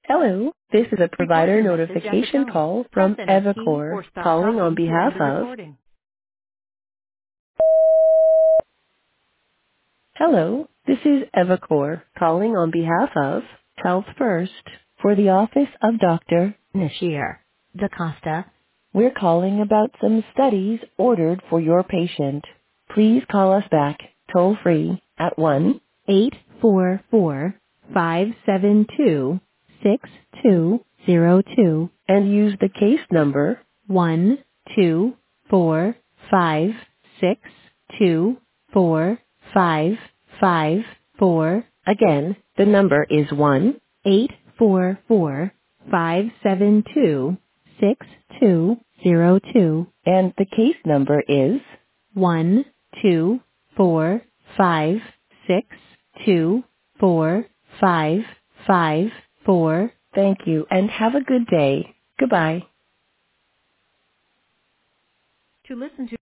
Hello, this is a Record provider your message after notification tone. call Press from any key Evacor, or stop calling on talking to behalf end the of. recording. Hello, this is Evacor, calling on behalf of Health First for the office of Dr. Nashir DaCosta. We're calling about some studies ordered for your patient. Please call us back toll free at 1-844-572-6202 and use the case number 12456245554. Again, the number is 1-844-572-6202 and the case number is 12456245554. Thank you and have a good day. Goodbye. To listen to